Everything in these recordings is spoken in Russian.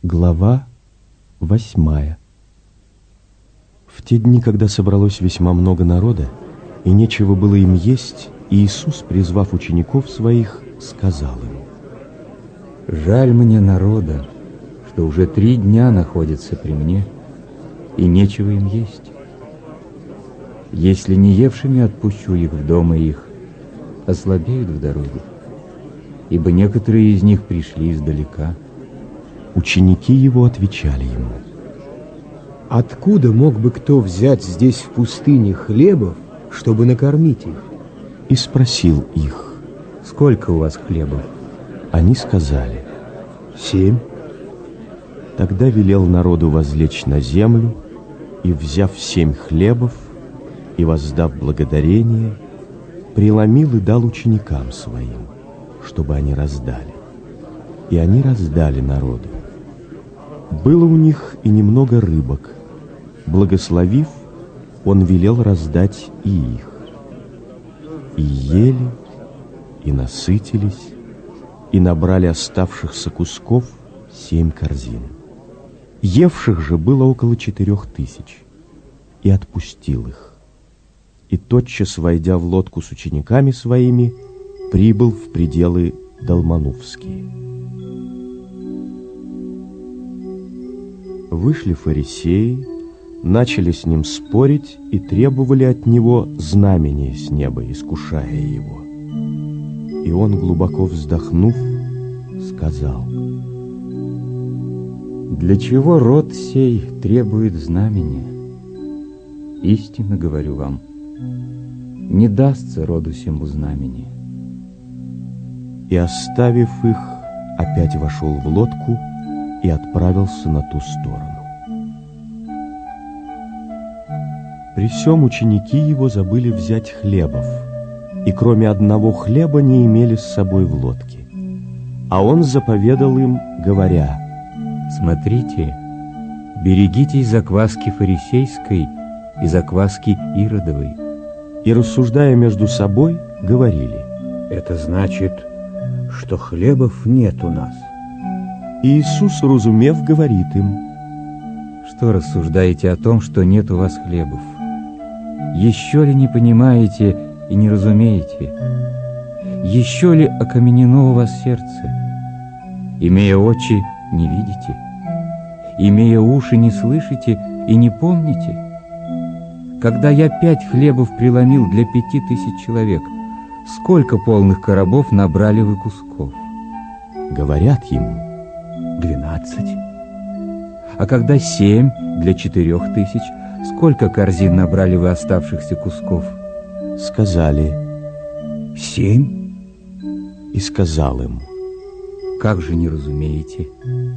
Глава 8. В те дни, когда собралось весьма много народа, и нечего было им есть, Иисус, призвав учеников своих, сказал им: «Жаль мне народа, что уже 3 дня находятся при мне, и нечего им есть. Если не евшими отпущу их в дома их, ослабеют в дороге, ибо некоторые из них пришли издалека». Ученики его отвечали ему: «Откуда мог бы кто взять здесь в пустыне хлебов, чтобы накормить их?» И спросил их: «Сколько у вас хлебов?» Они сказали: 7. Тогда велел народу возлечь на землю, и, взяв 7 хлебов, и воздав благодарение, преломил и дал ученикам своим, чтобы они раздали. И они раздали народу. Было у них и немного рыбок. Благословив, он велел раздать и их. И ели, и насытились, и набрали оставшихся кусков 7 корзин. Евших же было около 4000, и отпустил их. И тотчас, войдя в лодку с учениками своими, прибыл в пределы Далманувские. Вышли фарисеи, начали с ним спорить и требовали от него знамения с неба, искушая его. И он, глубоко вздохнув, сказал: «Для чего род сей требует знамения? Истинно говорю вам, не дастся роду сему знамения». И, оставив их, опять вошел в лодку и отправился на ту сторону. При сем ученики его забыли взять хлебов, и кроме одного хлеба не имели с собой в лодке. А он заповедал им, говоря: «Смотрите, берегитесь закваски фарисейской и закваски иродовой». И, рассуждая между собой, говорили: «Это значит, что хлебов нет у нас». И Иисус, разумев, говорит им: «Что рассуждаете о том, что нет у вас хлебов? Еще ли не понимаете и не разумеете? Еще ли окаменено у вас сердце? Имея очи, не видите? Имея уши, не слышите и не помните? Когда я 5 хлебов преломил для 5000 человек, сколько полных коробов набрали вы кусков?» Говорят ему: 12. «А когда 7 для 4000, сколько корзин набрали вы оставшихся кусков?» Сказали: 7. И сказал им: «Как же не разумеете?»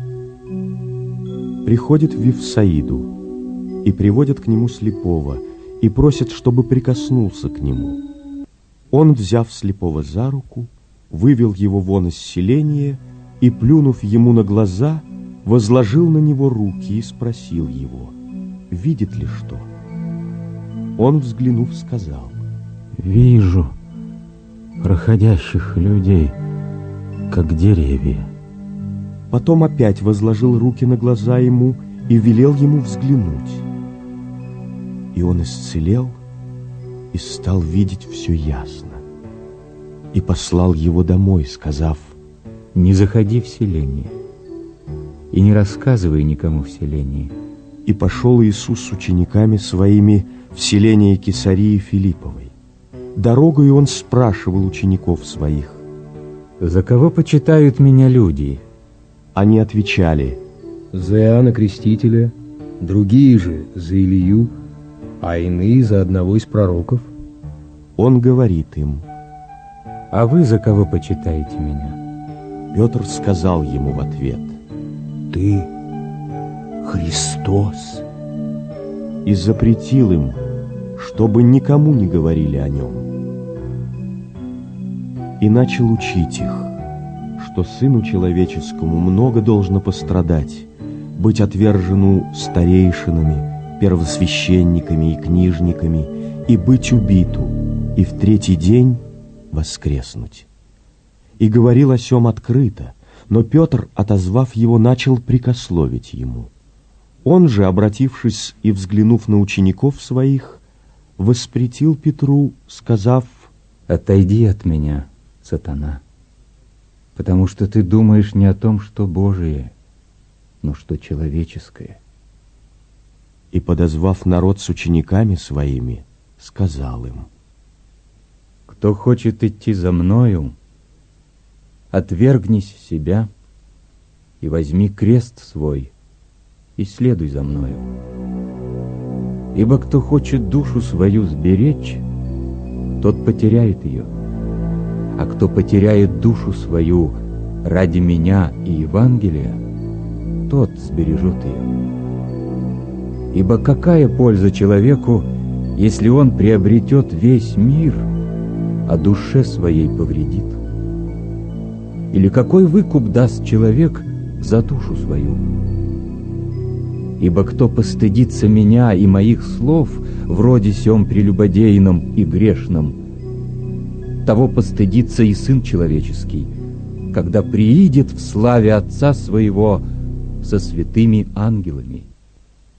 Приходит в Вифсаиду, и приводят к нему слепого, и просят, чтобы прикоснулся к нему. Он, взяв слепого за руку, вывел его вон из селения и, плюнув ему на глаза, возложил на него руки и спросил его, видит ли что. Он, взглянув, сказал: «Вижу проходящих людей, как деревья». Потом опять возложил руки на глаза ему и велел ему взглянуть. И он исцелел и стал видеть все ясно. И послал его домой, сказав: «Не заходи в селение и не рассказывай никому в селении». И пошел Иисус с учениками своими в селение Кесарии Филипповой. Дорогою он спрашивал учеников своих: «За кого почитают меня люди?» Они отвечали: За Иоанна Крестителя, другие же за Илию, а иные за одного из пророков. Он говорит им: «А вы за кого почитаете меня?» Петр сказал ему в ответ: Ты Христос. И запретил им, чтобы никому не говорили о нем. И начал учить их, что Сыну Человеческому много должно пострадать, быть отвержену старейшинами, первосвященниками и книжниками, и быть убиту, и в 3-й день воскреснуть. И говорил о сем открыто, Но Петр, отозвав его, начал прикословить ему. Он же, обратившись и взглянув на учеников своих, воспретил Петру, сказав: «Отойди от меня, сатана, потому что ты думаешь не о том, что Божие, но что человеческое». И, подозвав народ с учениками своими, сказал им: «Кто хочет идти за мною, отвергнись себя и возьми крест свой и следуй за мною. Ибо кто хочет душу свою сберечь, тот потеряет ее, а кто потеряет душу свою ради меня и Евангелия, тот сбережет ее. Ибо какая польза человеку, если он приобретет весь мир, а душе своей повредит? Или какой выкуп даст человек за душу свою? Ибо кто постыдится меня и моих слов, вроде сем прелюбодейном и грешном, того постыдится и Сын Человеческий, когда приидет в славе Отца Своего со святыми ангелами».